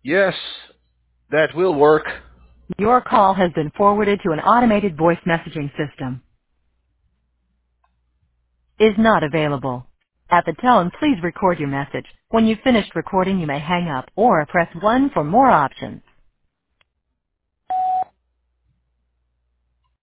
Yes, that will work. Your call has been forwarded to an automated voice messaging system. Is not available. At the tone, please record your message. When you've finished recording, you may hang up or press 1 for more options.